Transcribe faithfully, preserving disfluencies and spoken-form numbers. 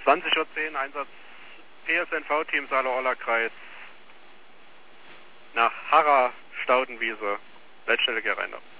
zwanzig Uhr zehn, Einsatz P S N V-Team Saale-Orla-Kreis nach Harra, Staudenwiese, Leitstelle Gereinde.